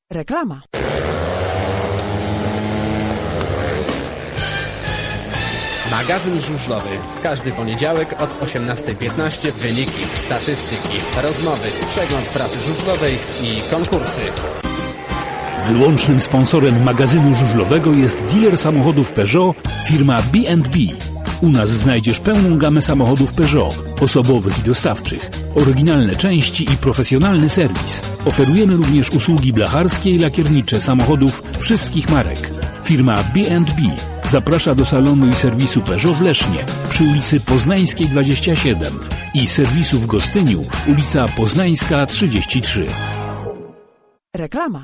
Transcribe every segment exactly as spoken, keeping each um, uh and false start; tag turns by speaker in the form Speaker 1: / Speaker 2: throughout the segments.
Speaker 1: Reklama.
Speaker 2: Magazyn żużlowy. Każdy poniedziałek od osiemnastej piętnaście wyniki, statystyki, rozmowy, przegląd prasy żużlowej i konkursy.
Speaker 3: Wyłącznym sponsorem magazynu żużlowego jest dealer samochodów Peugeot, firma B and B. U nas znajdziesz pełną gamę samochodów Peugeot, osobowych i dostawczych, oryginalne części i profesjonalny serwis. Oferujemy również usługi blacharskie i lakiernicze samochodów wszystkich marek. Firma B and B zaprasza do salonu i serwisu Peugeot w Lesznie przy ulicy Poznańskiej dwadzieścia siedem i serwisu w Gostyniu, ulica Poznańska trzydzieści trzy.
Speaker 1: Reklama.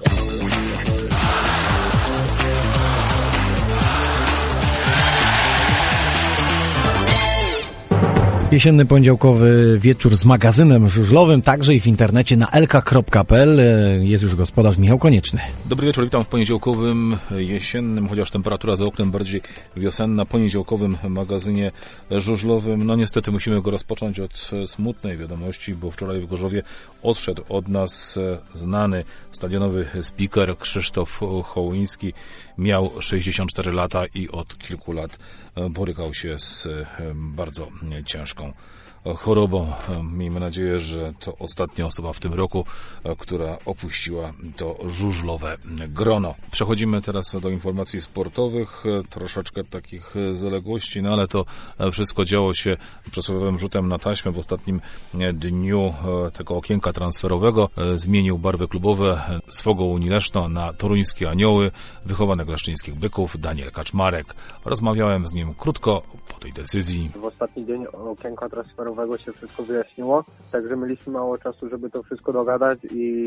Speaker 4: Jesienny poniedziałkowy wieczór z magazynem żużlowym, także i w internecie na elka kropka pe el. Jest już gospodarz Michał Konieczny.
Speaker 5: Dobry wieczór, witam w poniedziałkowym, jesiennym, chociaż temperatura za oknem bardziej wiosenna, poniedziałkowym magazynie żużlowym. No niestety musimy go rozpocząć od smutnej wiadomości, bo wczoraj w Gorzowie odszedł od nas znany stadionowy speaker Krzysztof Hołyński. Miał sześćdziesiąt cztery lata i od kilku lat borykał się z bardzo ciężką chorobą. Miejmy nadzieję, że to ostatnia osoba w tym roku, która opuściła to żużlowe grono. Przechodzimy teraz do informacji sportowych, troszeczkę takich zaległości, no ale to wszystko działo się przysłowiowym rzutem na taśmę w ostatnim dniu tego okienka transferowego. Zmienił barwy klubowe z Fogą Unii Leszno na toruńskie Anioły, wychowanek leszczyńskich Byków, Daniel Kaczmarek. Rozmawiałem z nim krótko po tej decyzji.
Speaker 6: W ostatni dzień okienka transferowego się wszystko wyjaśniło, także mieliśmy mało czasu, żeby to wszystko dogadać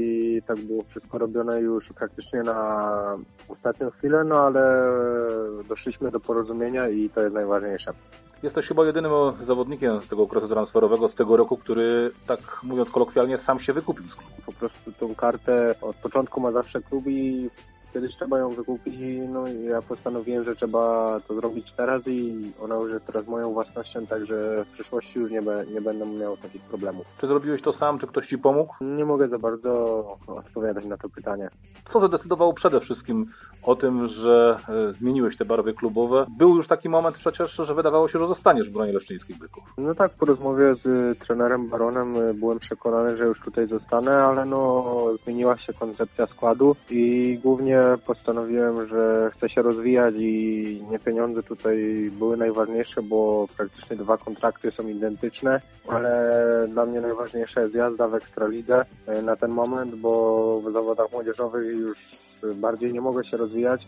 Speaker 6: i tak było wszystko robione już praktycznie na ostatnią chwilę, no ale doszliśmy do porozumienia i to jest najważniejsze.
Speaker 5: Jesteś chyba jedynym zawodnikiem z tego okresu transferowego z tego roku, który, tak mówiąc kolokwialnie, sam się wykupił z klubu.
Speaker 6: Po prostu tą kartę od początku ma zawsze klub i kiedyś trzeba ją wykupić, no i ja postanowiłem, że trzeba to zrobić teraz i ona już jest teraz moją własnością, także w przyszłości już nie, be, nie będę miał takich problemów.
Speaker 5: Czy zrobiłeś to sam, czy ktoś Ci pomógł?
Speaker 6: Nie mogę za bardzo odpowiadać na to pytanie.
Speaker 5: Co zadecydowało przede wszystkim o tym, że e, zmieniłeś te barwy klubowe? Był już taki moment przecież, że wydawało się, że zostaniesz w gronie leszczyńskich Byków.
Speaker 6: No tak, po rozmowie z trenerem Baronem byłem przekonany, że już tutaj zostanę, ale no zmieniła się koncepcja składu i głównie postanowiłem, że chcę się rozwijać i nie pieniądze tutaj były najważniejsze, bo praktycznie dwa kontrakty są identyczne, ale dla mnie najważniejsza jest jazda w Ekstralidze na ten moment, bo w zawodach młodzieżowych już bardziej nie mogę się rozwijać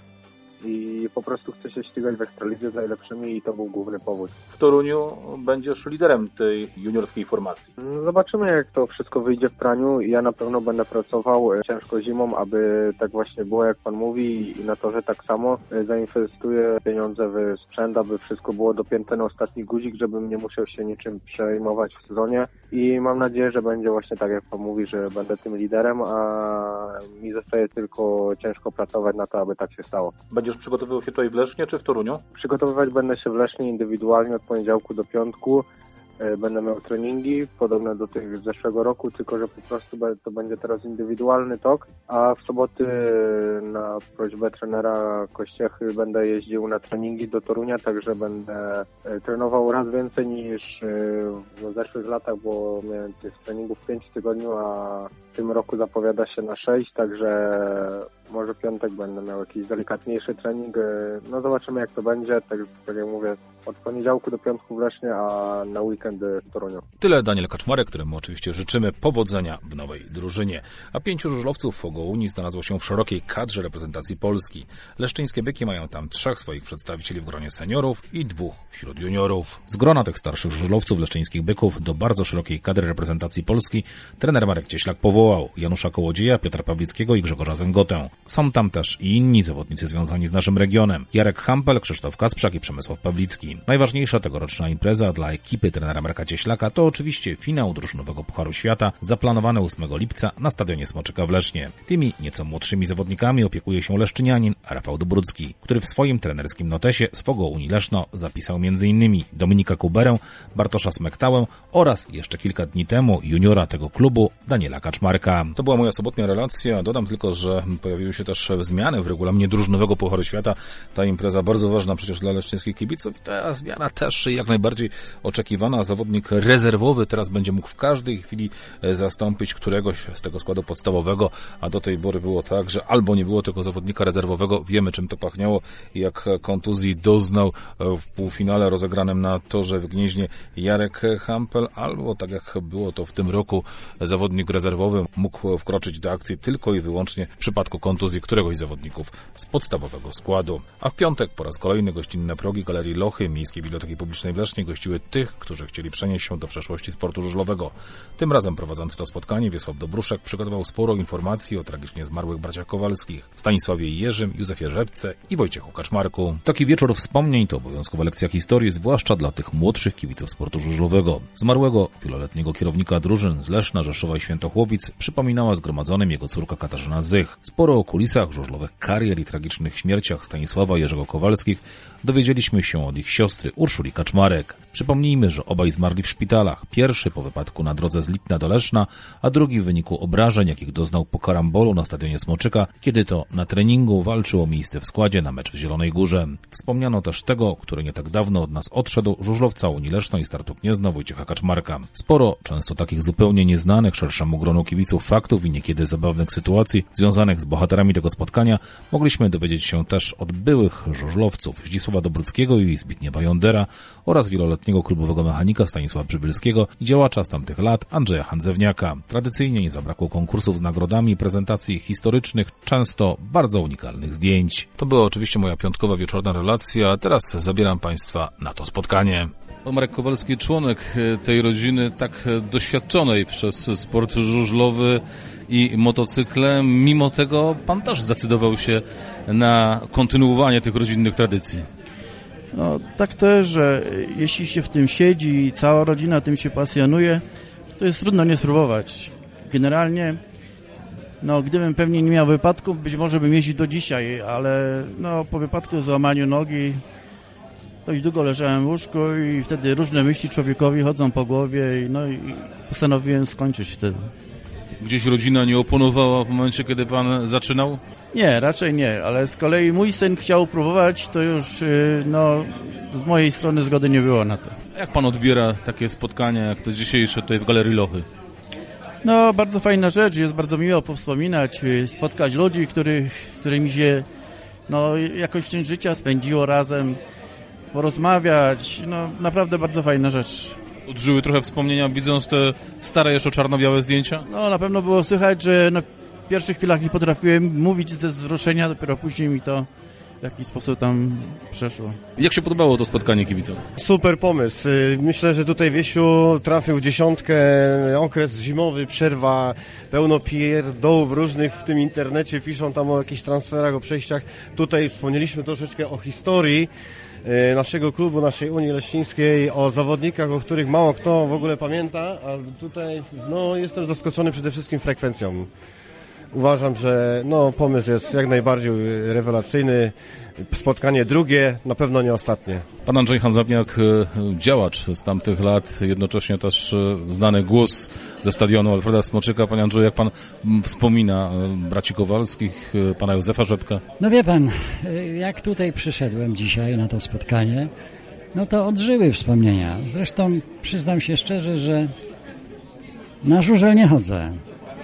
Speaker 6: i po prostu chcę się ścigać w Ekstralidze z najlepszymi i to był główny powód.
Speaker 5: W Toruniu będziesz liderem tej juniorskiej formacji.
Speaker 6: Zobaczymy, jak to wszystko wyjdzie w praniu. Ja na pewno będę pracował ciężko zimą, aby tak właśnie było, jak Pan mówi, i na to, że tak samo zainwestuję pieniądze w sprzęt, aby wszystko było dopięte na ostatni guzik, żebym nie musiał się niczym przejmować w sezonie i mam nadzieję, że będzie właśnie tak, jak Pan mówi, że będę tym liderem, a mi zostaje tylko ciężko pracować na to, aby tak się stało.
Speaker 5: Będziesz przygotowywał się tutaj w Lesznie czy w Toruniu?
Speaker 6: Przygotowywać będę się w Lesznie indywidualnie od poniedziałku do piątku. Będę miał treningi podobne do tych z zeszłego roku, tylko że po prostu to będzie teraz indywidualny tok, a w soboty na prośbę trenera Kościechy będę jeździł na treningi do Torunia, także będę trenował raz więcej niż w zeszłych latach, bo miałem tych treningów pięć w tygodniu, a w tym roku zapowiada się na sześć, także może piątek będę miał jakiś delikatniejszy trening. No zobaczymy, jak to będzie, tak, tak jak mówię, od poniedziałku do piątku w Lesznie, a na weekendy w Toruniu.
Speaker 5: Tyle Daniel Kaczmarek, któremu oczywiście życzymy powodzenia w nowej drużynie. A pięciu żużlowców Fogo Unii znalazło się w szerokiej kadrze reprezentacji Polski. Leszczyńskie Byki mają tam trzech swoich przedstawicieli w gronie seniorów i dwóch wśród juniorów. Z grona tych starszych żużlowców Leszczyńskich Byków do bardzo szerokiej kadry reprezentacji Polski trener Marek Cieślak powołał Janusza Kołodzieja, Piotra Pawlickiego i Grzegorza Zęgotę. Są tam też i inni zawodnicy związani z naszym regionem. Jarek Hampel, Krzysztof Kasprzak i Przemysław Pawlicki. Polski. Najważniejsza tegoroczna impreza dla ekipy trenera Marka Cieślaka to oczywiście finał drużynowego Pucharu Świata, zaplanowany ósmego lipca na stadionie Smoczyka w Lesznie. Tymi nieco młodszymi zawodnikami opiekuje się leszczynianin Rafał Dobrucki, który w swoim trenerskim notesie z Fogo Unii Leszno zapisał m.in. Dominika Kuberę, Bartosza Smektałę oraz jeszcze kilka dni temu juniora tego klubu Daniela Kaczmarka. To była moja sobotnia relacja. Dodam tylko, że pojawiły się też zmiany w regulaminie drużynowego Pucharu Świata. Ta impreza bardzo ważna przecież dla leszczyńskich kibiców. Ta zmiana też jak najbardziej oczekiwana. Zawodnik rezerwowy teraz będzie mógł w każdej chwili zastąpić któregoś z tego składu podstawowego, a do tej pory było tak, że albo nie było tego zawodnika rezerwowego. Wiemy, czym to pachniało, jak kontuzji doznał w półfinale rozegranym na Torze w Gnieźnie Jarek Hampel, albo tak jak było to w tym roku, zawodnik rezerwowy mógł wkroczyć do akcji tylko i wyłącznie w przypadku kontuzji któregoś z zawodników z podstawowego składu. A w piątek po raz kolejny gościnne progi Galerii Lochy Miejskiej Biblioteki Publicznej w Lesznie gościły tych, którzy chcieli przenieść się do przeszłości sportu żużlowego. Tym razem prowadząc to spotkanie Wiesław Dobruszek przygotował sporo informacji o tragicznie zmarłych braciach Kowalskich, Stanisławie i Jerzym, Józefie Rzepce i Wojciechu Kaczmarku. Taki wieczór wspomnień to obowiązkowa lekcja historii, zwłaszcza dla tych młodszych kibiców sportu żużlowego. Zmarłego wieloletniego kierownika drużyn z Leszna, Rzeszowa i Świętochłowic przypominała zgromadzonym jego córka Katarzyna Zych. Sporo o kulisach żużlowych karier i tragicznych śmierciach Stanisława i Jerzego Kowalskich dowiedzieliśmy się od ich siostry Urszuli Kaczmarek. Przypomnijmy, że obaj zmarli w szpitalach. Pierwszy po wypadku na drodze z Lipna do Leszna, a drugi w wyniku obrażeń, jakich doznał po karambolu na stadionie Smoczyka, kiedy to na treningu walczył o miejsce w składzie na mecz w Zielonej Górze. Wspomniano też tego, który nie tak dawno od nas odszedł, żużlowca Unii Leszno i Startu Gniezno Wojciecha Kaczmarka. Sporo, często takich zupełnie nieznanych szerszemu gronu kibiców faktów i niekiedy zabawnych sytuacji związanych z bohaterami tego spotkania mogliśmy dowiedzieć się też od byłych żużlowców Zdzisława Dobruckiego i Zbigniewa Jondera oraz wieloletniego klubowego mechanika Stanisława Przybylskiego i działacza z tamtych lat Andrzeja Handzewniaka. Tradycyjnie nie zabrakło konkursów z nagrodami i prezentacji historycznych, często bardzo unikalnych zdjęć. To była oczywiście moja piątkowa wieczorna relacja, a teraz zabieram Państwa na to spotkanie. To Marek Kowalski, członek tej rodziny tak doświadczonej przez sport żużlowy i motocykle. Mimo tego Pan też zdecydował się na kontynuowanie tych rodzinnych tradycji.
Speaker 7: No tak to jest, że jeśli się w tym siedzi i cała rodzina tym się pasjonuje, to jest trudno nie spróbować. Generalnie, no gdybym pewnie nie miał wypadku, być może bym jeździł do dzisiaj, ale no po wypadku, złamaniu nogi, dość długo leżałem w łóżku i wtedy różne myśli człowiekowi chodzą po głowie i, no, i postanowiłem skończyć wtedy.
Speaker 5: Gdzieś rodzina nie oponowała w momencie, kiedy Pan zaczynał?
Speaker 7: Nie, raczej nie, ale z kolei mój syn chciał próbować, to już no, z mojej strony zgody nie było na to.
Speaker 5: Jak Pan odbiera takie spotkania jak to dzisiejsze tutaj w Galerii Lochy?
Speaker 7: No, bardzo fajna rzecz, jest bardzo miło powspominać, spotkać ludzi, których, którymi się no, jakoś część życia spędziło razem, porozmawiać, no naprawdę bardzo fajna rzecz.
Speaker 5: Odżyły trochę wspomnienia, widząc te stare jeszcze czarno-białe zdjęcia?
Speaker 7: No, na pewno było słychać, że na w pierwszych chwilach nie potrafiłem mówić ze wzruszenia, dopiero później mi to w jakiś sposób tam przeszło.
Speaker 5: Jak się podobało to spotkanie kibicom?
Speaker 8: Super pomysł. Myślę, że tutaj Wiesiu trafił w dziesiątkę, okres zimowy, przerwa, pełno pierdołów różnych w tym internecie, piszą tam o jakichś transferach, o przejściach. Tutaj wspomnieliśmy troszeczkę o historii naszego klubu, naszej Unii Leszczyńskiej, o zawodnikach, o których mało kto w ogóle pamięta, a tutaj no, jestem zaskoczony przede wszystkim frekwencją. Uważam, że no, pomysł jest jak najbardziej rewelacyjny. Spotkanie drugie, na pewno nie ostatnie.
Speaker 5: Pan Andrzej Handzewniak, działacz z tamtych lat, jednocześnie też znany głos ze stadionu Alfreda Smoczyka. Panie Andrzeju, jak Pan wspomina braci Kowalskich, Pana Józefa Rzepkę?
Speaker 9: No wie Pan, jak tutaj przyszedłem dzisiaj na to spotkanie, no to odżyły wspomnienia. Zresztą przyznam się szczerze, że na żużel nie chodzę.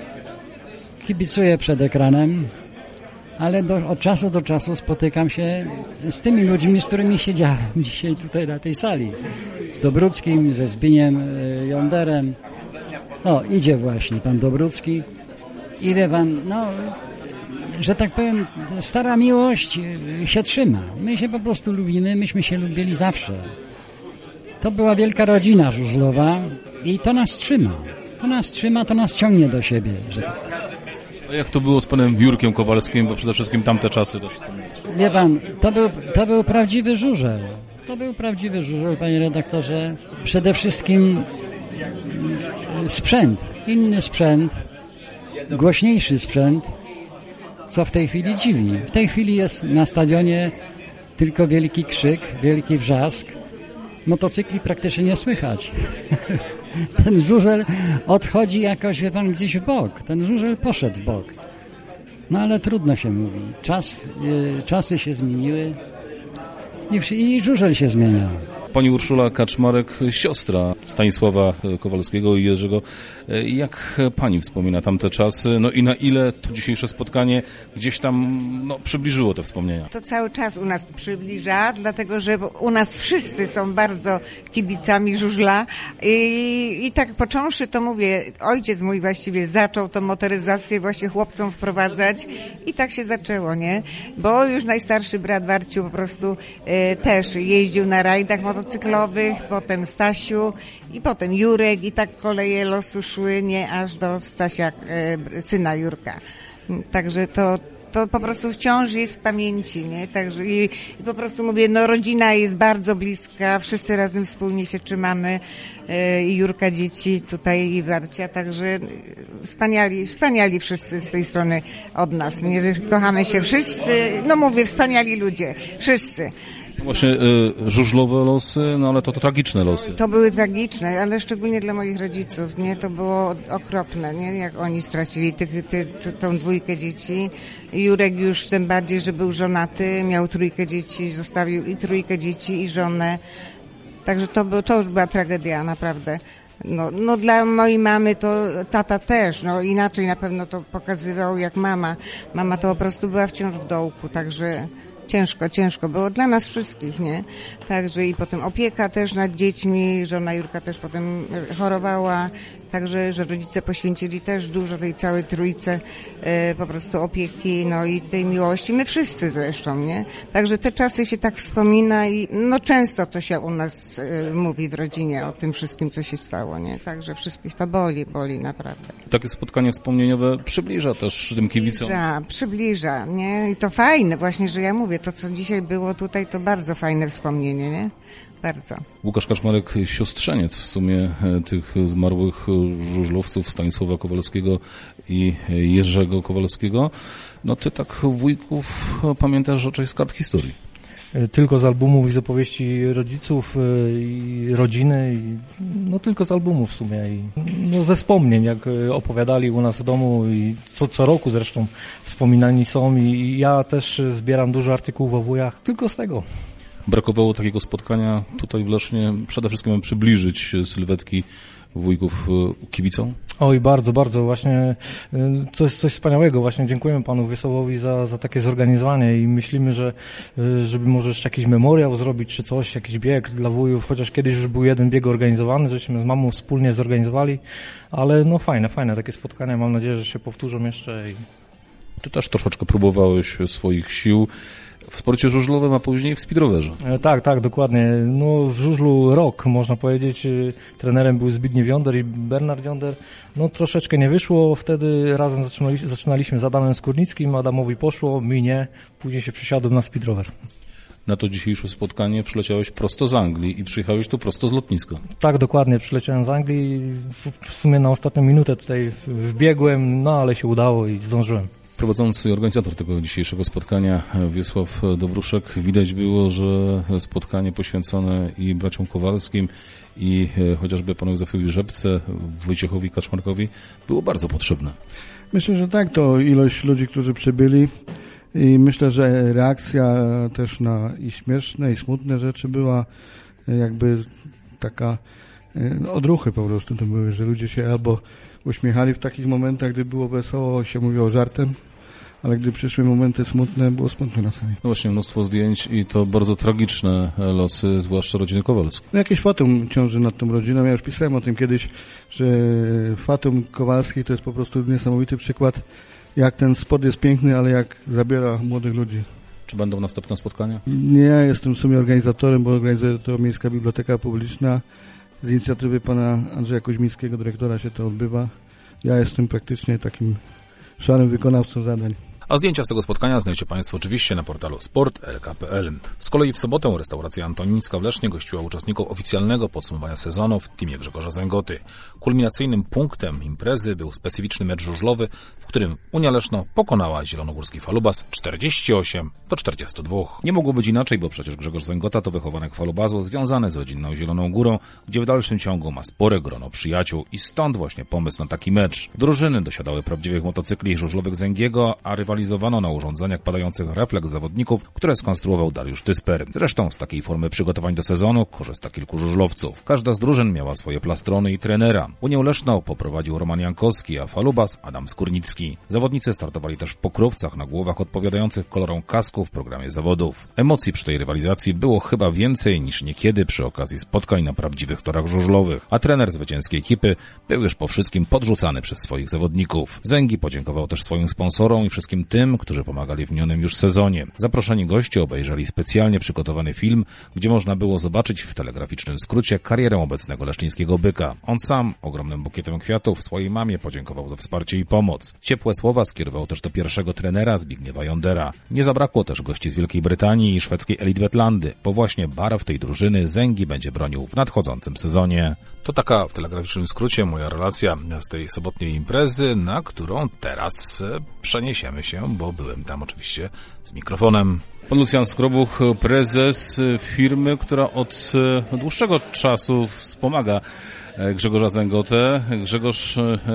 Speaker 9: Kibicuję przed ekranem, ale do, od czasu do czasu spotykam się z tymi ludźmi, z którymi siedziałem dzisiaj tutaj na tej sali. Z Dobruckim, ze Zbiniem Jonderem. O, idzie właśnie pan Dobrucki. I wie pan, no, że tak powiem, stara miłość się trzyma. My się po prostu lubimy, myśmy się lubili zawsze. To była wielka rodzina żużlowa i to nas trzyma. To nas trzyma, to nas ciągnie do siebie. Że tak.
Speaker 5: A jak to było z panem Jurkiem Kowalskim, bo przede wszystkim tamte czasy też.
Speaker 9: Wie pan, to był, to był prawdziwy żużel. To był prawdziwy żużel, panie redaktorze. Przede wszystkim sprzęt, inny sprzęt, głośniejszy sprzęt, co w tej chwili dziwi. W tej chwili jest na stadionie tylko wielki krzyk, wielki wrzask. Motocykli praktycznie nie słychać. Ten żużel odchodzi jakoś, wie pan, gdzieś w bok. Ten żużel poszedł w bok. No ale trudno się mówi. Czas, y, czasy się zmieniły i, i żużel się zmienia.
Speaker 5: Pani Urszula Kaczmarek, siostra Stanisława Kowalskiego i Jerzego. Jak pani wspomina tamte czasy? No i na ile to dzisiejsze spotkanie gdzieś tam no, przybliżyło te wspomnienia?
Speaker 10: To cały czas u nas przybliża, dlatego że u nas wszyscy są bardzo kibicami żużla i, i tak począwszy to mówię, ojciec mój właściwie zaczął tą motoryzację właśnie chłopcom wprowadzać i tak się zaczęło, nie? Bo już najstarszy brat Warciu po prostu e, też jeździł na rajdach motocyklowych, potem Stasiu i potem Jurek i tak koleje losu szły, nie, aż do Stasia, e, syna Jurka. Także to to po prostu wciąż jest w pamięci, nie? Także i, i po prostu mówię, no rodzina jest bardzo bliska, wszyscy razem wspólnie się trzymamy, e, i Jurka dzieci tutaj i Warcia, także wspaniali, wspaniali wszyscy z tej strony od nas, nie? Że kochamy się wszyscy, no mówię, wspaniali ludzie, wszyscy.
Speaker 5: Właśnie y, żużlowe losy, no ale to, to tragiczne losy.
Speaker 10: To były tragiczne, ale szczególnie dla moich rodziców, nie? To było okropne, nie? Jak oni stracili ty, ty, ty, tą dwójkę dzieci. Jurek już tym bardziej, że był żonaty, miał trójkę dzieci, zostawił i trójkę dzieci i żonę. Także to, był, to już była tragedia, naprawdę. No, no dla mojej mamy to tata też, no inaczej na pewno to pokazywał jak mama. Mama to po prostu była wciąż w dołku, także ciężko, ciężko było dla nas wszystkich, nie? Także i potem opieka też nad dziećmi, żona Jurka też potem chorowała, także, że rodzice poświęcili też dużo tej całej trójce e, po prostu opieki, no i tej miłości. My wszyscy zresztą, nie? Także te czasy się tak wspomina i no często to się u nas e, mówi w rodzinie o tym wszystkim, co się stało, nie? Także wszystkich to boli, boli naprawdę.
Speaker 5: Takie spotkanie wspomnieniowe przybliża też tym kibicom.
Speaker 10: Przybliża, przybliża, nie? I to fajne właśnie, że ja mówię, to co dzisiaj było tutaj, to bardzo fajne wspomnienie, nie? Bardzo.
Speaker 5: Łukasz Kaczmarek, siostrzeniec w sumie tych zmarłych żużlowców Stanisława Kowalskiego i Jerzego Kowalskiego. No ty tak wujków pamiętasz raczej z kart historii.
Speaker 11: Tylko z albumów i z opowieści rodziców i rodziny, i no tylko z albumów w sumie i no ze wspomnień, jak opowiadali u nas w domu i co, co roku zresztą wspominani są i ja też zbieram dużo artykułów o wujach, tylko z tego.
Speaker 5: Brakowało takiego spotkania tutaj w Lesznie, przede wszystkim aby przybliżyć sylwetki wujków kibicom?
Speaker 11: Oj, bardzo, bardzo. Właśnie to jest coś wspaniałego. Właśnie dziękujemy panu Wiesołowi za, za takie zorganizowanie i myślimy, że żeby może jeszcze jakiś memoriał zrobić czy coś, jakiś bieg dla wujów, chociaż kiedyś już był jeden bieg organizowany, żeśmy z mamą wspólnie zorganizowali, ale no fajne, fajne takie spotkania. Mam nadzieję, że się powtórzą jeszcze. I...
Speaker 5: Ty też troszeczkę próbowałeś swoich sił w sporcie żużlowym, a później w speedrowerze.
Speaker 11: E, tak, tak, dokładnie. No w żużlu rok, można powiedzieć. Trenerem był Zbigniew Jonder i Bernard Jonder. No troszeczkę nie wyszło. Wtedy razem zaczynali, zaczynaliśmy z Adamem Skórnickim. Adamowi poszło, mi nie. Później się przesiadłem na speedrower.
Speaker 5: Na to dzisiejsze spotkanie przyleciałeś prosto z Anglii i przyjechałeś tu prosto z lotniska.
Speaker 11: Tak, dokładnie. Przyleciałem z Anglii. W, w sumie na ostatnią minutę tutaj wbiegłem, no ale się udało i zdążyłem.
Speaker 5: Prowadzący organizator tego dzisiejszego spotkania, Wiesław Dobruszek, widać było, że spotkanie poświęcone i braciom Kowalskim i chociażby panu Józefowi Rzepce, Wojciechowi Kaczmarkowi było bardzo potrzebne.
Speaker 12: Myślę, że tak, to ilość ludzi, którzy przybyli i myślę, że reakcja też na i śmieszne i smutne rzeczy była jakby taka, no, odruchy po prostu to były, że ludzie się albo uśmiechali w takich momentach, gdy było wesoło, się mówiło żartem, ale gdy przyszły momenty smutne, było smutno na sali.
Speaker 5: No właśnie, mnóstwo zdjęć i to bardzo tragiczne losy, zwłaszcza rodziny Kowalskiej.
Speaker 12: No jakieś fatum ciąży nad tą rodziną. Ja już pisałem o tym kiedyś, że fatum Kowalski to jest po prostu niesamowity przykład, jak ten sport jest piękny, ale jak zabiera młodych ludzi.
Speaker 5: Czy będą następne spotkania?
Speaker 12: Nie, ja jestem w sumie organizatorem, bo organizuje to Miejska Biblioteka Publiczna. Z inicjatywy pana Andrzeja Koźmińskiego, dyrektora, się to odbywa. Ja jestem praktycznie takim szarym wykonawcą zadań.
Speaker 5: A zdjęcia z tego spotkania znajdziecie Państwo oczywiście na portalu sport kropka l k kropka p l. Z kolei w sobotę restauracja Antonińska w Lesznie gościła uczestników oficjalnego podsumowania sezonu w teamie Grzegorza Zęgoty. Kulminacyjnym punktem imprezy był specyficzny mecz żużlowy, w którym Unia Leszno pokonała zielonogórski Falubas czterdzieści osiem do czterdziestu dwóch. Nie mogło być inaczej, bo przecież Grzegorz Zęgota to wychowanek Falubazu związany z rodzinną Zieloną Górą, gdzie w dalszym ciągu ma spore grono przyjaciół i stąd właśnie pomysł na taki mecz. Drużyny dosiadały prawdziwych motocykli żużlowych Zęgiego, a rywalizowano na urządzeniach padających refleks zawodników, które skonstruował Dariusz Tysper. Zresztą z takiej formy przygotowań do sezonu korzysta kilku żużlowców. Każda z drużyn miała swoje plastrony i trenera. Unię Leszno poprowadził Roman Jankowski, a Falubas Adam Skórnicki. Zawodnicy startowali też w pokrowcach na głowach odpowiadających kolorom kasku w programie zawodów. Emocji przy tej rywalizacji było chyba więcej niż niekiedy przy okazji spotkań na prawdziwych torach żużlowych, a trener zwycięskiej ekipy był już po wszystkim podrzucany przez swoich zawodników. Zęgi podziękował też swoim sponsorom i wszystkim tym, którzy pomagali w minionym już sezonie. Zaproszeni goście obejrzeli specjalnie przygotowany film, gdzie można było zobaczyć w telegraficznym skrócie karierę obecnego leszczyńskiego byka. On sam ogromnym bukietem kwiatów swojej mamie podziękował za wsparcie i pomoc. Ciepłe słowa skierował też do pierwszego trenera Zbigniewa Jondera. Nie zabrakło też gości z Wielkiej Brytanii i szwedzkiej Elite Wetlandy, bo właśnie barw tej drużyny Zęgi będzie bronił w nadchodzącym sezonie. To taka w telegraficznym skrócie moja relacja z tej sobotniej imprezy, na którą teraz przeniesiemy się, bo byłem tam oczywiście z mikrofonem. Pan Lucjan Skrobuch, prezes firmy, która od dłuższego czasu wspomaga Grzegorza Zęgotę. Grzegorz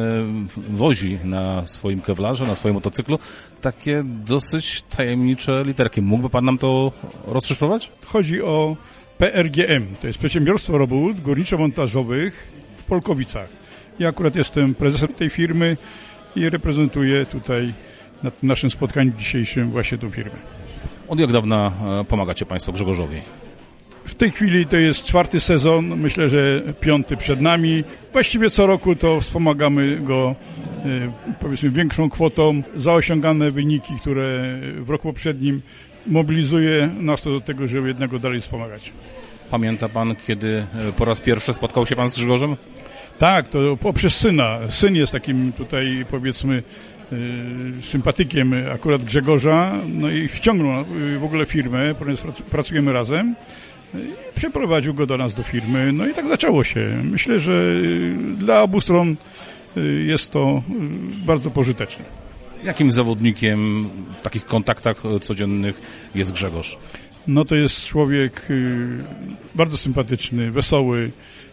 Speaker 5: wozi na swoim kewlarze, na swoim motocyklu takie dosyć tajemnicze literki. Mógłby pan nam to rozszyfrować?
Speaker 13: Chodzi o P R G M, to jest Przedsiębiorstwo Robót Górniczo-Montażowych w Polkowicach. Ja akurat jestem prezesem tej firmy i reprezentuję tutaj na naszym spotkaniu dzisiejszym właśnie tą firmę.
Speaker 5: Od jak dawna pomagacie państwo Grzegorzowi?
Speaker 13: W tej chwili to jest czwarty sezon, myślę, że piąty przed nami. Właściwie co roku to wspomagamy go powiedzmy większą kwotą za osiągane wyniki, które w roku poprzednim mobilizuje nas to do tego, żeby jednego dalej wspomagać.
Speaker 5: Pamięta pan, kiedy po raz pierwszy spotkał się pan z Grzegorzem?
Speaker 13: Tak, to poprzez syna. Syn jest takim tutaj powiedzmy sympatykiem akurat Grzegorza, no i wciągnął w ogóle firmę, ponieważ pracujemy razem. Przeprowadził go do nas do firmy, no i tak zaczęło się. Myślę, że dla obu stron jest to bardzo pożyteczne.
Speaker 5: Jakim zawodnikiem w takich kontaktach codziennych jest Grzegorz?
Speaker 13: No to jest człowiek bardzo sympatyczny, wesoły,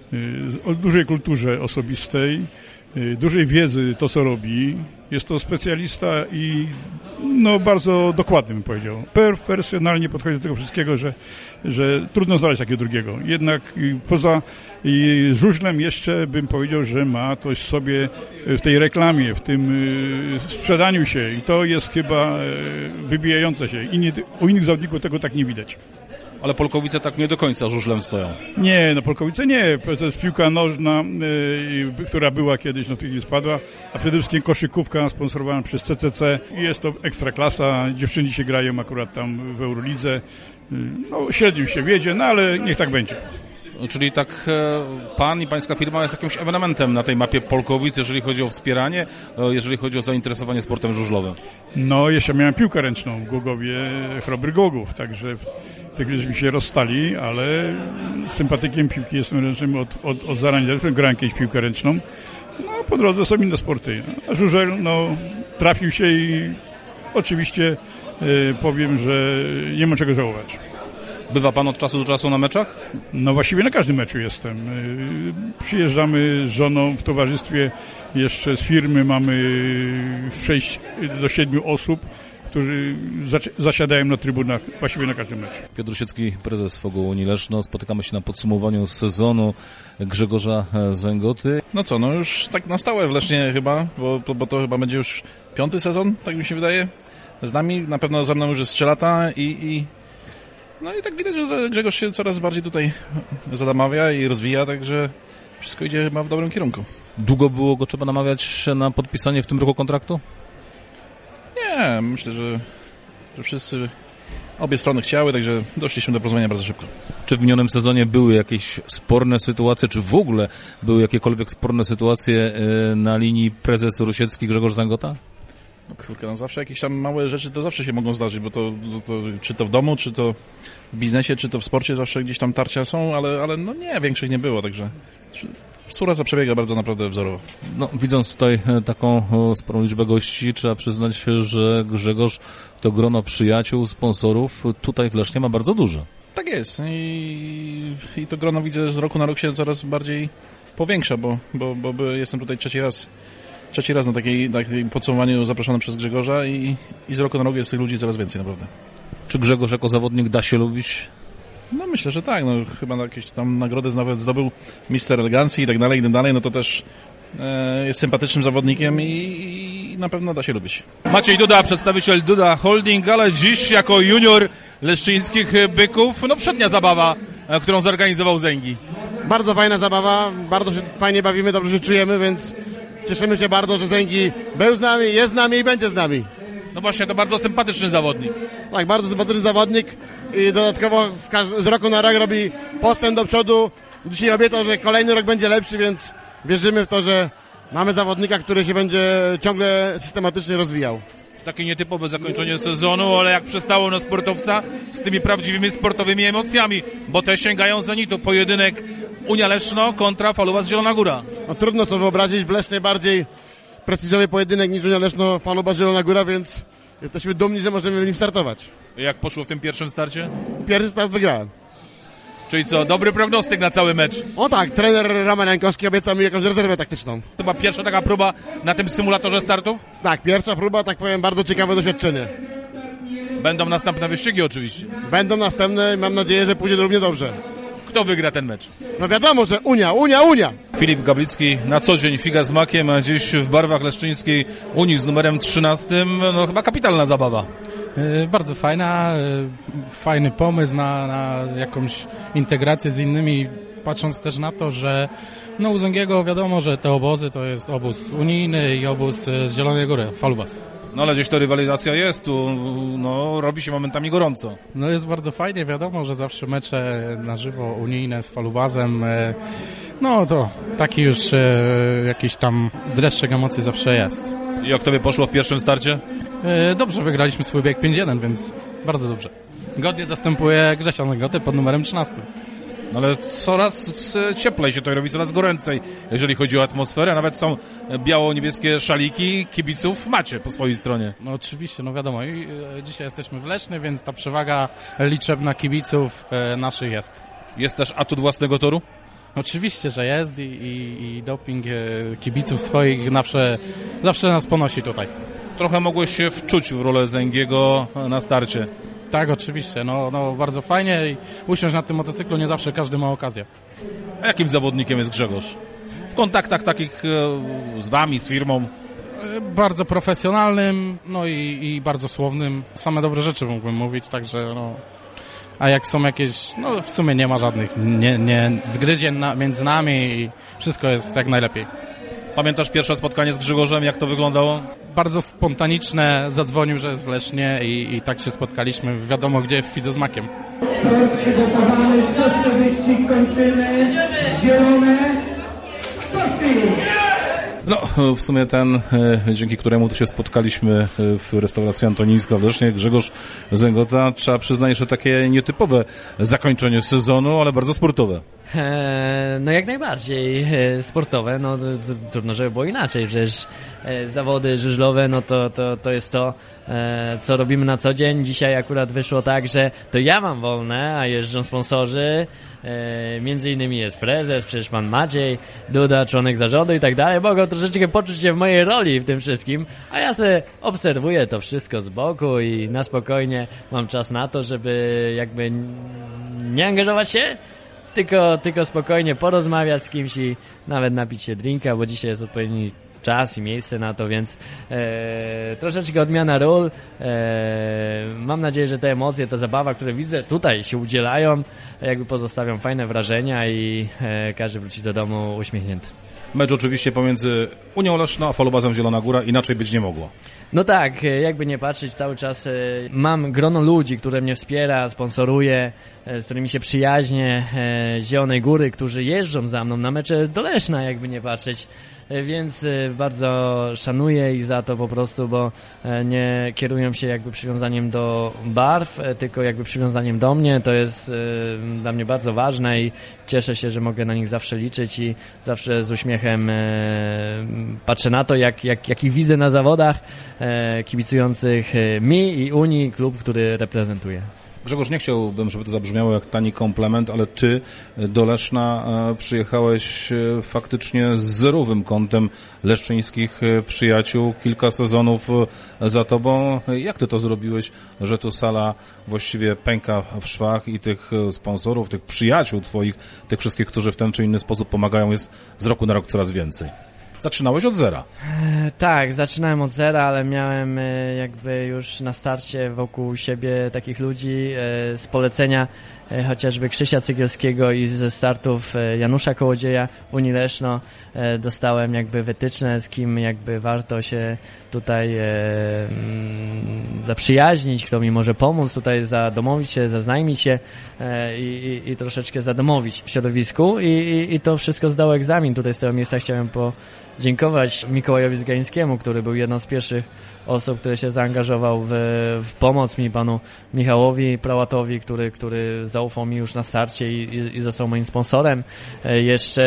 Speaker 13: o dużej kulturze osobistej, dużej wiedzy to, co robi. Jest to specjalista i no bardzo dokładny, bym powiedział. Profesjonalnie podchodzi do tego wszystkiego, że, że trudno znaleźć takiego drugiego. Jednak poza żużlem jeszcze bym powiedział, że ma coś w sobie w tej reklamie, w tym sprzedaniu się i to jest chyba wybijające się. Inni, u innych zawodników tego tak nie widać.
Speaker 5: Ale Polkowice tak nie do końca żużlem stoją.
Speaker 13: Nie, no Polkowice nie. To jest piłka nożna, y, która była kiedyś, no piłki spadła, a przede wszystkim koszykówka sponsorowana przez C C C. Jest to ekstraklasa. Dziewczyny się grają akurat tam w Eurolidze. Y, no średnio się wiedzie, no ale niech tak będzie.
Speaker 5: Czyli tak pan i pańska firma jest jakimś ewenementem na tej mapie Polkowic, jeżeli chodzi o wspieranie, jeżeli chodzi o zainteresowanie sportem żużlowym.
Speaker 13: No, jeszcze miałem piłkę ręczną w Głogowie, Chrobry Głogów, także tych żeśmy się rozstali, ale sympatykiem piłki jestem ręcznym od, od, od zarania. Grałem kiedyś piłkę ręczną. No, po drodze są inne sporty. A żużel, no, trafił się i oczywiście y, powiem, że nie ma czego żałować.
Speaker 5: Bywa pan od czasu do czasu na meczach?
Speaker 13: No właściwie na każdym meczu jestem. Przyjeżdżamy z żoną w towarzystwie jeszcze z firmy, mamy sześć do siedmiu osób, którzy zasiadają na trybunach właściwie na każdym meczu.
Speaker 5: Piotr Siecki, prezes Fogu Unii Leszno. Spotykamy się na podsumowaniu sezonu Grzegorza Zęgoty.
Speaker 14: No co, no już tak na stałe w Lesznie chyba, bo, bo to chyba będzie już piąty sezon, tak mi się wydaje. Z nami, na pewno za mną już jest trzy lata i... i... No i tak widać, że Grzegorz się coraz bardziej tutaj zadamawia i rozwija, także wszystko idzie chyba w dobrym kierunku.
Speaker 5: Długo było go trzeba namawiać na podpisanie w tym roku kontraktu?
Speaker 14: Nie, myślę, że, że wszyscy, obie strony chciały, także doszliśmy do porozumienia bardzo szybko.
Speaker 5: Czy w minionym sezonie były jakieś sporne sytuacje, czy w ogóle były jakiekolwiek sporne sytuacje na linii prezes Rusiecki Grzegorz Zęgota?
Speaker 14: No kurka, no zawsze jakieś tam małe rzeczy to zawsze się mogą zdarzyć, bo to, to, to czy to w domu, czy to w biznesie, czy to w sporcie zawsze gdzieś tam tarcia są, ale, ale no nie, większych nie było, także współpraca przebiega bardzo naprawdę wzorowo.
Speaker 5: No, widząc tutaj taką sporą liczbę gości, trzeba przyznać, że Grzegorz to grono przyjaciół, sponsorów tutaj w Lesznie ma bardzo duże.
Speaker 14: Tak jest i, i to grono widzę z roku na rok się coraz bardziej powiększa, bo, bo, bo jestem tutaj trzeci raz trzeci raz na takiej, takiej podsumowaniu zaproszonym przez Grzegorza i, i z roku na rok jest tych ludzi coraz więcej naprawdę.
Speaker 5: Czy Grzegorz jako zawodnik da się lubić?
Speaker 14: No myślę, że tak, no chyba jakieś tam nagrody nawet zdobył mister elegancji i tak dalej, i tak dalej, no to też e, jest sympatycznym zawodnikiem i, i na pewno da się lubić.
Speaker 15: Maciej Duda, przedstawiciel Duda Holding, ale dziś jako junior leszczyńskich byków, no przednia zabawa, którą zorganizował Zęgi.
Speaker 16: Bardzo fajna zabawa, bardzo się fajnie bawimy, dobrze się czujemy, więc cieszymy się bardzo, że Zęgi był z nami, jest z nami i będzie z nami.
Speaker 15: No właśnie, to bardzo sympatyczny zawodnik.
Speaker 16: Tak, bardzo sympatyczny zawodnik i dodatkowo z, każ- z roku na rok robi postęp do przodu. Dzisiaj obiecał, że kolejny rok będzie lepszy, więc wierzymy w to, że mamy zawodnika, który się będzie ciągle systematycznie rozwijał.
Speaker 15: Takie nietypowe zakończenie sezonu, ale jak przystało na sportowca z tymi prawdziwymi sportowymi emocjami, bo te sięgają zenitu. Pojedynek Unia Leszno kontra Falubas Zielona Góra.
Speaker 16: No, trudno sobie wyobrazić w Lesznie bardziej prestiżowy pojedynek niż Unia Leszno Falubas Zielona Góra, więc jesteśmy dumni, że możemy w nim startować.
Speaker 15: Jak poszło w tym pierwszym starcie?
Speaker 16: Pierwszy start wygrałem.
Speaker 15: Czyli co, dobry prognostyk na cały mecz?
Speaker 16: O tak, trener Roman Jankowski obiecał mi jakąś rezerwę taktyczną.
Speaker 15: To była pierwsza taka próba na tym symulatorze startów?
Speaker 16: Tak, pierwsza próba, tak powiem, bardzo ciekawe doświadczenie.
Speaker 15: Będą następne wyścigi oczywiście.
Speaker 16: Będą następne i mam nadzieję, że pójdzie równie dobrze.
Speaker 15: Kto wygra ten mecz?
Speaker 16: No wiadomo, że Unia, Unia, Unia!
Speaker 5: Filip Gablicki na co dzień figa z makiem, a dziś w barwach leszczyńskiej Unii z numerem trzynastym, no chyba kapitalna zabawa.
Speaker 11: Yy, bardzo fajna, yy, fajny pomysł na, na jakąś integrację z innymi, patrząc też na to, że no u Zęgiego wiadomo, że te obozy to jest obóz unijny i obóz z Zielonej Góry, Falubas.
Speaker 5: No ale gdzieś to rywalizacja jest, tu no, robi się momentami gorąco.
Speaker 11: No jest bardzo fajnie, wiadomo, że zawsze mecze na żywo unijne z Falubazem, no to taki już jakiś tam dreszczyk emocji zawsze jest.
Speaker 5: I jak tobie poszło w pierwszym starcie?
Speaker 11: Dobrze, wygraliśmy swój bieg pięć jeden, więc bardzo dobrze. Godnie zastępuje Grzesia Negotę pod numerem trzynastym.
Speaker 5: No ale coraz cieplej się to robi, coraz goręcej, jeżeli chodzi o atmosferę. Nawet są biało-niebieskie szaliki, kibiców macie po swojej stronie.
Speaker 11: No oczywiście, no wiadomo. I dzisiaj jesteśmy w Lesznie, więc ta przewaga liczebna kibiców naszych jest.
Speaker 5: Jest też atut własnego toru?
Speaker 11: Oczywiście, że jest i, i, i doping kibiców swoich zawsze, zawsze nas ponosi tutaj.
Speaker 5: Trochę mogłeś się wczuć w rolę Zęgiego na starcie.
Speaker 11: Tak, oczywiście. No, no bardzo fajnie i usiąść na tym motocyklu nie zawsze każdy ma okazję.
Speaker 5: A jakim zawodnikiem jest Grzegorz? W kontaktach takich e, z wami, z firmą?
Speaker 11: E, bardzo profesjonalnym, no i, i bardzo słownym. Same dobre rzeczy mógłbym mówić, także no... A jak są jakieś, no w sumie nie ma żadnych nie, nie, zgryzień na, między nami i wszystko jest jak najlepiej.
Speaker 5: Pamiętasz pierwsze spotkanie z Grzegorzem, jak to wyglądało?
Speaker 11: Bardzo spontaniczne, zadzwonił, że jest w Lesznie i, i tak się spotkaliśmy, wiadomo gdzie, w Fidze z Makiem.
Speaker 17: Przygotowany, szósty wyścig kończymy, zielone, poszli!
Speaker 5: No, w sumie ten, dzięki któremu tu się spotkaliśmy w restauracji Antonińska w Lesznie, Grzegorz Zęgota, trzeba przyznać, że takie nietypowe zakończenie sezonu, ale bardzo sportowe.
Speaker 18: E, no jak najbardziej e, sportowe, no to, to, trudno, żeby było inaczej, przecież e, zawody żużlowe, no to, to, to jest to, e, co robimy na co dzień. Dzisiaj akurat wyszło tak, że to ja mam wolne, a jeżdżą sponsorzy, e, między innymi jest prezes, przecież pan Maciej Duda, członek zarządu i tak dalej, mogą troszeczkę poczuć się w mojej roli w tym wszystkim, a ja sobie obserwuję to wszystko z boku i na spokojnie mam czas na to, żeby jakby nie angażować się, Tylko, tylko spokojnie porozmawiać z kimś i nawet napić się drinka, bo dzisiaj jest odpowiedni czas i miejsce na to, więc e, troszeczkę odmiana ról. E, mam nadzieję, że te emocje, ta zabawa, które widzę tutaj się udzielają, jakby pozostawią fajne wrażenia i e, każdy wróci do domu uśmiechnięty.
Speaker 5: Mecz oczywiście pomiędzy Unią Leszno a Falubazem Zielona Góra, inaczej być nie mogło.
Speaker 18: No tak, jakby nie patrzeć, cały czas mam grono ludzi, które mnie wspiera, sponsoruje, z którymi się przyjaźnię, z Zielonej Góry, którzy jeżdżą za mną na mecze do Leszna, jakby nie patrzeć. Więc bardzo szanuję ich za to po prostu, bo nie kierują się jakby przywiązaniem do barw, tylko jakby przywiązaniem do mnie. To jest dla mnie bardzo ważne i cieszę się, że mogę na nich zawsze liczyć i zawsze z uśmiechem patrzę na to, jak, jak, jak ich widzę na zawodach kibicujących mi i Unii, klub, który reprezentuję.
Speaker 5: Grzegorz, nie chciałbym, żeby to zabrzmiało jak tani komplement, ale ty do Leszna przyjechałeś faktycznie z zerowym kątem leszczyńskich przyjaciół, kilka sezonów za tobą. Jak ty to zrobiłeś, że tu sala właściwie pęka w szwach i tych sponsorów, tych przyjaciół twoich, tych wszystkich, którzy w ten czy inny sposób pomagają, jest z roku na rok coraz więcej? Zaczynałeś od zera.
Speaker 18: E, tak, zaczynałem od zera, ale miałem e, jakby już na starcie wokół siebie takich ludzi e, z polecenia e, chociażby Krzysia Cegielskiego i ze startów e, Janusza Kołodzieja w Unii Leszno. E, dostałem jakby wytyczne, z kim jakby warto się tutaj e, mm, zaprzyjaźnić, kto mi może pomóc tutaj zadomowić się, zaznajmić się e, i, i troszeczkę zadomowić w środowisku I, i, i to wszystko zdało egzamin. Tutaj z tego miejsca chciałem podziękować Mikołajowi Zgańskiemu, który był jedną z pierwszych osób, który się zaangażował w, w pomoc mi, panu Michałowi Prałatowi, który, który zaufał mi już na starcie i, i, i został moim sponsorem. E, jeszcze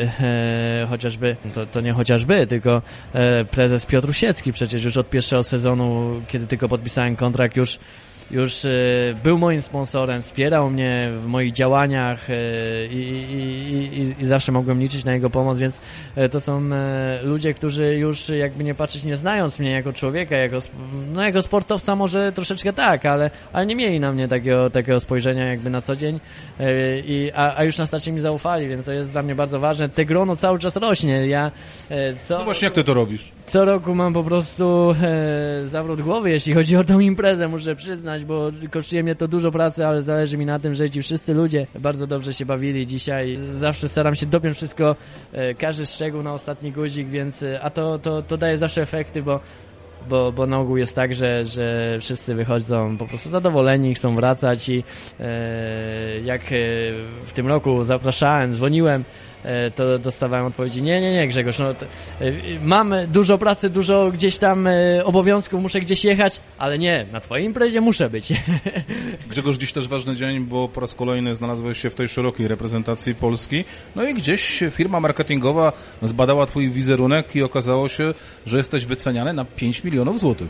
Speaker 18: e, chociażby, to, to nie chociażby, tylko e, prezes Piotr Usiecki przecież już od pierwszego sezonu, kiedy tylko podpisałem kontrakt, już już e, był moim sponsorem, wspierał mnie w moich działaniach e, i, i, i, i zawsze mogłem liczyć na jego pomoc, więc e, to są e, ludzie, którzy już jakby nie patrzeć, nie znając mnie jako człowieka, jako, no jako sportowca może troszeczkę tak, ale, ale nie mieli na mnie takiego, takiego spojrzenia jakby na co dzień, e, i, a, a już na starcie mi zaufali, więc to jest dla mnie bardzo ważne. Te grono cały czas rośnie. Ja, e, co,
Speaker 5: no właśnie, jak ty to robisz?
Speaker 18: Co roku mam po prostu e, zawrót głowy, jeśli chodzi o tą imprezę, muszę przyznać, bo kosztuje mnie to dużo pracy, ale zależy mi na tym, że ci wszyscy ludzie bardzo dobrze się bawili dzisiaj. Zawsze staram się dopiąć wszystko, e, każdy szczegół na ostatni guzik, więc e, a to, to, to daje zawsze efekty, bo Bo, bo na ogół jest tak, że, że wszyscy wychodzą po prostu zadowoleni, chcą wracać i e, jak e, w tym roku zapraszałem, dzwoniłem, e, to dostawałem odpowiedzi: nie, nie, nie Grzegorz, no, to, e, mam dużo pracy, dużo gdzieś tam e, obowiązków, muszę gdzieś jechać, ale nie, na twojej imprezie muszę być.
Speaker 5: Grzegorz, dziś też ważny dzień, bo po raz kolejny znalazłeś się w tej szerokiej reprezentacji Polski, no i gdzieś firma marketingowa zbadała twój wizerunek i okazało się, że jesteś wyceniany na pięć milionów złotych.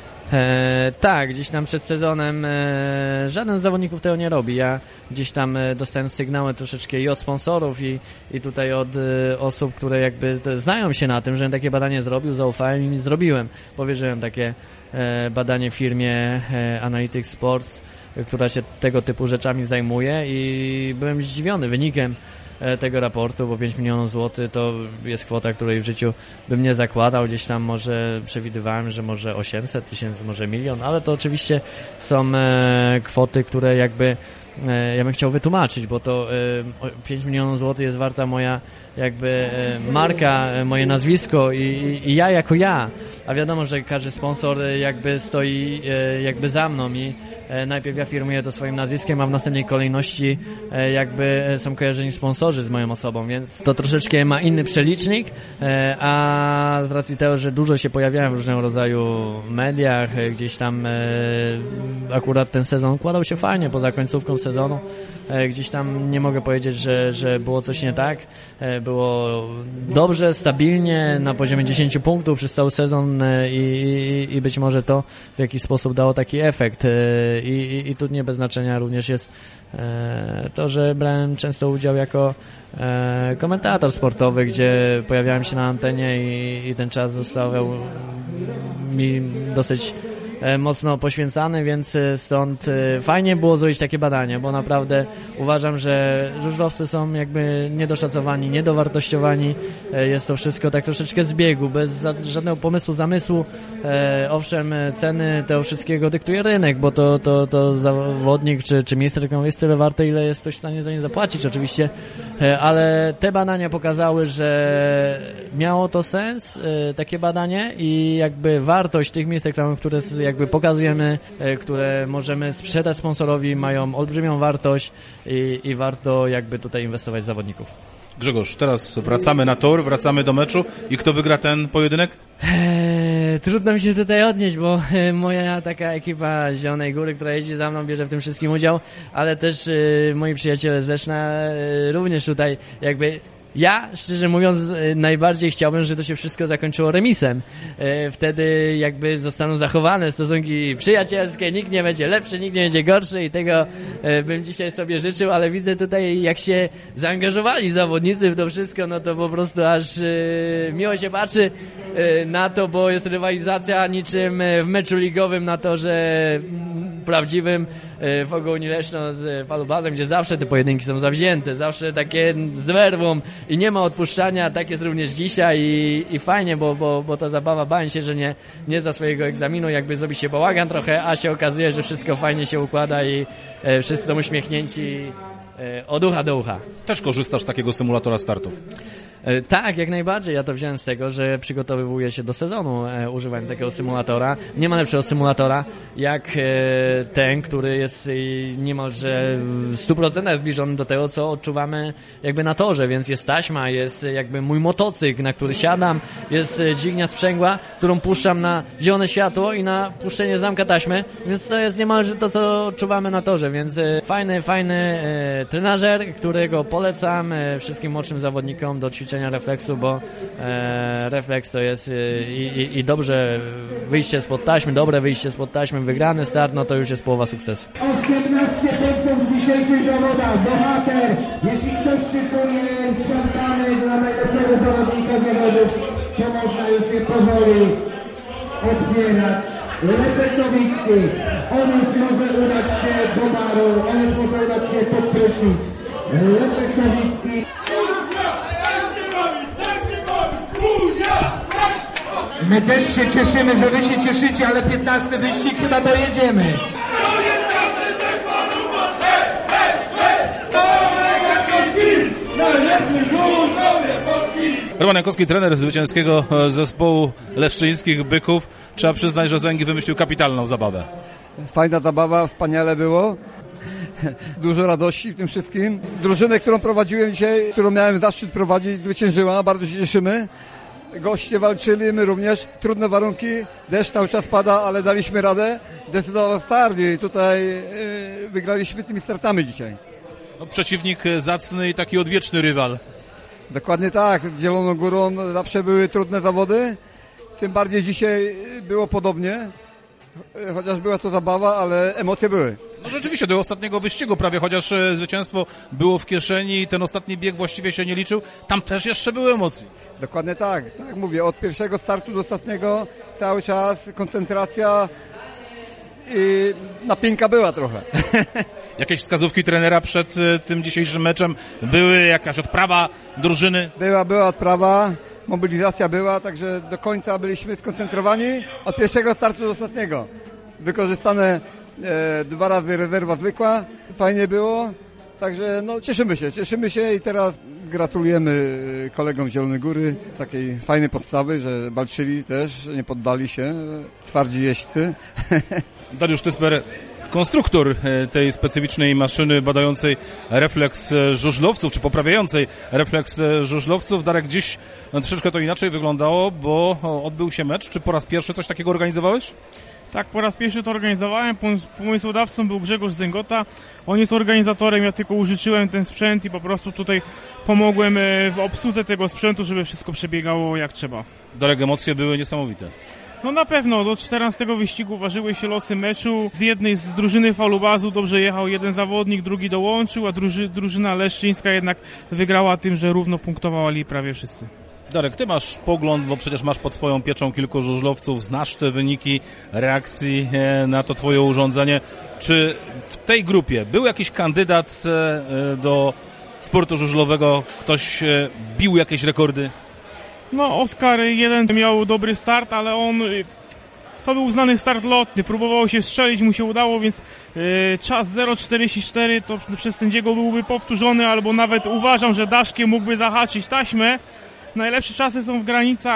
Speaker 18: E, tak, gdzieś tam przed sezonem e, żaden z zawodników tego nie robi. Ja gdzieś tam e, dostałem sygnały troszeczkę i od sponsorów i, i tutaj od e, osób, które jakby znają się na tym, że takie badanie zrobił, zaufałem im i zrobiłem. Powierzyłem takie e, badanie firmie e, Analytics Sports, e, która się tego typu rzeczami zajmuje, i byłem zdziwiony wynikiem tego raportu, bo pięć milionów złotych to jest kwota, której w życiu bym nie zakładał. Gdzieś tam może przewidywałem, że może osiemset tysięcy, może milion, ale to oczywiście są e, kwoty, które jakby e, ja bym chciał wytłumaczyć, bo to e, pięć milionów złotych jest warta moja jakby e, marka, e, moje nazwisko i, i, i ja jako ja, a wiadomo, że każdy sponsor jakby stoi e, jakby za mną i e, najpierw ja firmuję to swoim nazwiskiem, a w następnej kolejności e, jakby są kojarzeni sponsorzy z moją osobą, więc to troszeczkę ma inny przelicznik, e, a z racji tego, że dużo się pojawiałem w różnego rodzaju mediach, e, gdzieś tam e, akurat ten sezon układał się fajnie, poza końcówką sezonu, e, gdzieś tam nie mogę powiedzieć, że, że było coś nie tak, e, było dobrze, stabilnie, na poziomie dziesięć punktów przez cały sezon e, i, i być może to w jakiś sposób dało taki efekt. E, I, i, i tu nie bez znaczenia również jest e, to, że brałem często udział jako e, komentator sportowy, gdzie pojawiałem się na antenie i, i ten czas został mi dosyć e, mocno poświęcany, więc stąd e, fajnie było zrobić takie badanie, bo naprawdę uważam, że żużlowcy są jakby niedoszacowani, niedowartościowani. E, jest to wszystko tak troszeczkę z biegu, bez za, żadnego pomysłu, zamysłu. E, owszem, ceny tego wszystkiego dyktuje rynek, bo to, to, to zawodnik czy, czy mistrz jest tyle warte, ile jest ktoś w stanie za nie zapłacić oczywiście, e, ale te badania pokazały, że miało to sens, e, takie badanie, i jakby wartość tych miejsc reklamowych, które jakby jakby pokazujemy, które możemy sprzedać sponsorowi, mają olbrzymią wartość i, i warto jakby tutaj inwestować w zawodników.
Speaker 15: Grzegorz, teraz wracamy na tor, wracamy do meczu i kto wygra ten pojedynek?
Speaker 18: Eee, trudno mi się tutaj odnieść, bo e, moja taka ekipa z Zielonej Góry, która jeździ za mną, bierze w tym wszystkim udział, ale też e, moi przyjaciele z Leszna e, również tutaj jakby... Ja, szczerze mówiąc, najbardziej chciałbym, żeby to się wszystko zakończyło remisem. Wtedy jakby zostaną zachowane stosunki przyjacielskie, nikt nie będzie lepszy, nikt nie będzie gorszy i tego bym dzisiaj sobie życzył, ale widzę tutaj, jak się zaangażowali zawodnicy w to wszystko, no to po prostu aż miło się patrzy na to, bo jest rywalizacja niczym w meczu ligowym na torze prawdziwym w Ogołni Leszno z Falubazem, gdzie zawsze te pojedynki są zawzięte, zawsze takie z werwą i nie ma odpuszczania, tak jest również dzisiaj i, i fajnie, bo, bo, bo ta zabawa, bałem się, że nie, nie za swojego egzaminu, jakby zrobi się bałagan trochę, a się okazuje, że wszystko fajnie się układa i e, wszyscy są uśmiechnięci e, od ucha do ucha.
Speaker 15: Też korzystasz z takiego symulatora startów?
Speaker 18: E, tak, jak najbardziej. Ja to wziąłem z tego, że przygotowywuję się do sezonu e, używając takiego symulatora. Nie ma lepszego symulatora jak e, ten, który jest e, niemalże w stu procentach zbliżony do tego, co odczuwamy jakby na torze, więc jest taśma, jest jakby mój motocykl, na który siadam, jest e, dźwignia sprzęgła, którą puszczam na zielone światło i na puszczenie zamka taśmy, więc to jest niemalże to, co odczuwamy na torze, więc e, fajny, fajny e, trenażer, którego polecam e, wszystkim młodszym zawodnikom do ćwiczenia refleksu, bo e, refleks to jest e, i, i dobrze wyjście spod taśmy, dobre wyjście spod taśmy, wygrany start, no to już jest połowa sukcesu.
Speaker 17: osiemnaście punktów w dzisiejszych zawodach. Bohater, jeśli ktoś szykuje szampany dla najlepszego zawodnika zawodów, to można już je powoli otwierać. Leszek Nowicki, on już może udać się do baru, on już może udać się pod prysznic. Leszek Nowicki. My też się cieszymy, że wy się cieszycie, ale piętnasty wyścig chyba dojedziemy.
Speaker 15: Roman Jankowski, trener zwycięskiego zespołu leszczyńskich Byków. Trzeba przyznać, że Zęgi wymyślił kapitalną zabawę.
Speaker 19: Fajna zabawa, wspaniale było. Dużo radości w tym wszystkim. Drużynę, którą prowadziłem dzisiaj, którą miałem zaszczyt prowadzić, zwyciężyła. Bardzo się cieszymy. Goście walczyli, my również. Trudne warunki, deszcz cały czas pada, ale daliśmy radę. Decydował start i tutaj yy, wygraliśmy tymi startami dzisiaj.
Speaker 15: No, przeciwnik zacny i taki odwieczny rywal.
Speaker 19: Dokładnie tak. Z Zieloną Górą zawsze były trudne zawody. Tym bardziej dzisiaj było podobnie. Chociaż była to zabawa, ale emocje były.
Speaker 15: No rzeczywiście, do ostatniego wyścigu prawie, chociaż zwycięstwo było w kieszeni i ten ostatni bieg właściwie się nie liczył, tam też jeszcze były emocje.
Speaker 19: Dokładnie tak, tak jak mówię, od pierwszego startu do ostatniego cały czas koncentracja i napinka była trochę.
Speaker 15: Jakieś wskazówki trenera przed tym dzisiejszym meczem? Były jakaś odprawa drużyny?
Speaker 19: Była, była odprawa, mobilizacja była, także do końca byliśmy skoncentrowani od pierwszego startu do ostatniego. Wykorzystane e, dwa razy rezerwa zwykła, fajnie było, także no cieszymy się, cieszymy się i teraz gratulujemy kolegom z Zielonej Góry takiej fajnej podstawy, że walczyli też, nie poddali się, twardzi jeźdźcy.
Speaker 15: Dariusz Tysper, konstruktor tej specyficznej maszyny badającej refleks żużlowców, czy poprawiającej refleks żużlowców. Darek, dziś troszeczkę to inaczej wyglądało, bo odbył się mecz. Czy po raz pierwszy coś takiego organizowałeś?
Speaker 20: Tak, po raz pierwszy to organizowałem. Pomysłodawcą był Grzegorz Zęgota. On jest organizatorem, ja tylko użyczyłem ten sprzęt i po prostu tutaj pomogłem w obsłudze tego sprzętu, żeby wszystko przebiegało jak trzeba.
Speaker 15: Darek, emocje były niesamowite.
Speaker 20: No na pewno, do czternastego wyścigu ważyły się losy meczu. Z jednej z drużyny Falubazu dobrze jechał jeden zawodnik, drugi dołączył, a druży, drużyna leszczyńska jednak wygrała tym, że równo punktowali prawie wszyscy.
Speaker 15: Darek, ty masz pogląd, bo przecież masz pod swoją pieczą kilku żużlowców, znasz te wyniki reakcji na to twoje urządzenie. Czy w tej grupie był jakiś kandydat do sportu żużlowego? Ktoś bił jakieś rekordy?
Speaker 20: No, Oskar jeden miał dobry start, ale on... To był znany start lotny, próbował się strzelić, mu się udało, więc yy, czas zero czterdzieści cztery to przez sędziego byłby powtórzony, albo nawet uważam, że Daszkiem mógłby zahaczyć taśmę. Najlepsze czasy są w granicach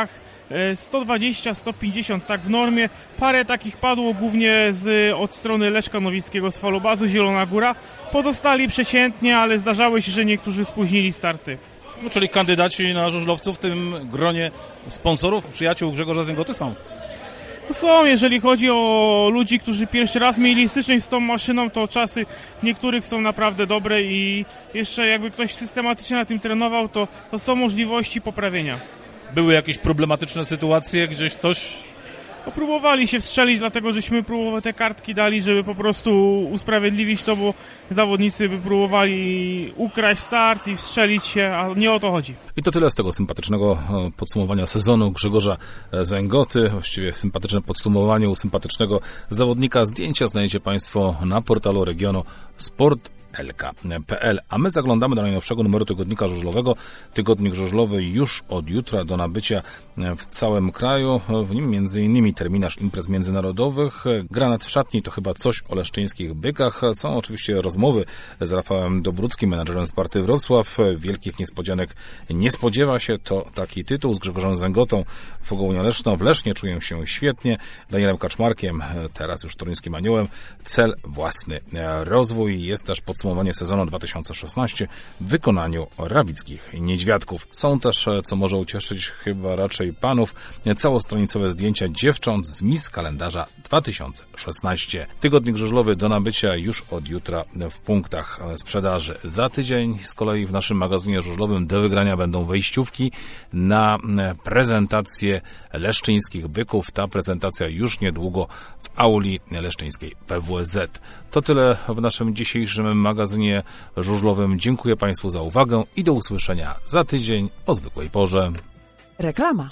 Speaker 20: sto dwadzieścia sto pięćdziesiąt tak w normie. Parę takich padło głównie z, od strony Leszka Nowickiego z falobazu Zielona Góra. Pozostali przeciętnie, ale zdarzały się, że niektórzy spóźnili starty.
Speaker 15: No, czyli kandydaci na żużlowców w tym gronie sponsorów, przyjaciół Grzegorza Zęgoty są?
Speaker 20: Są, jeżeli chodzi o ludzi, którzy pierwszy raz mieli styczność z tą maszyną, to czasy niektórych są naprawdę dobre i jeszcze jakby ktoś systematycznie na tym trenował, to, to są możliwości poprawienia.
Speaker 15: Były jakieś problematyczne sytuacje, gdzieś coś?
Speaker 20: No, próbowali się wstrzelić, dlatego żeśmy próbowali te kartki dali, żeby po prostu usprawiedliwić to, bo zawodnicy by próbowali ukraść start i wstrzelić się, a nie o to chodzi.
Speaker 5: I to tyle z tego sympatycznego podsumowania sezonu Grzegorza Zęgoty. Właściwie sympatyczne podsumowanie u sympatycznego zawodnika. Zdjęcia znajdziecie Państwo na portalu regionu sport kropka p l. A my zaglądamy do najnowszego numeru Tygodnika Żużlowego. Tygodnik Żużlowy już od jutra do nabycia w całym kraju. W nim między innymi terminarz imprez międzynarodowych. Granat w szatni to chyba coś o leszczyńskich bykach. Są oczywiście rozmowy z Rafałem Dobruckim, menadżerem Sparty Wrocław. Wielkich niespodzianek nie spodziewa się. To taki tytuł. Z Grzegorzem Zęgotą w Ogołunia Leszno. W Lesznie czuję się świetnie. Danielem Kaczmarkiem, teraz już toruńskim aniołem. Cel własny rozwój. Jest też podsumowanie sezonu dwa tysiące szesnastego w wykonaniu rawickich niedźwiadków. Są też, co może ucieszyć chyba raczej panów, całostronicowe zdjęcia dziewcząt z Miss Kalendarza dwa tysiące szesnastego. Tygodnik żużlowy do nabycia już od jutra w punktach sprzedaży. Za tydzień z kolei w naszym magazynie żużlowym do wygrania będą wejściówki na prezentację leszczyńskich byków. Ta prezentacja już niedługo w auli leszczyńskiej P W S Z. To tyle w naszym dzisiejszym magazynie żużlowym. Dziękuję Państwu za uwagę i do usłyszenia za tydzień o zwykłej porze.
Speaker 1: Reklama.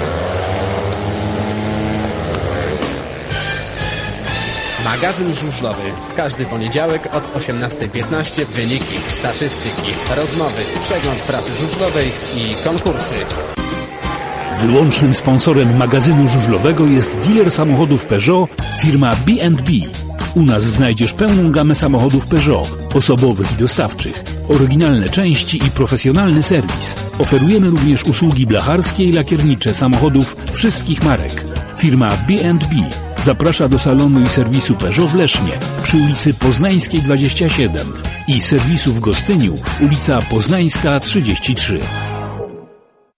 Speaker 2: Magazyn żużlowy. W każdy poniedziałek od osiemnastej piętnaście wyniki, statystyki, rozmowy, przegląd prasy żużlowej i konkursy.
Speaker 3: Wyłącznym sponsorem magazynu żużlowego jest dealer samochodów Peugeot, firma B and B. U nas znajdziesz pełną gamę samochodów Peugeot, osobowych i dostawczych, oryginalne części i profesjonalny serwis. Oferujemy również usługi blacharskie i lakiernicze samochodów wszystkich marek. Firma B and B zaprasza do salonu i serwisu Peugeot w Lesznie przy ulicy Poznańskiej dwadzieścia siedem i serwisu w Gostyniu, ulica Poznańska trzydzieści trzy.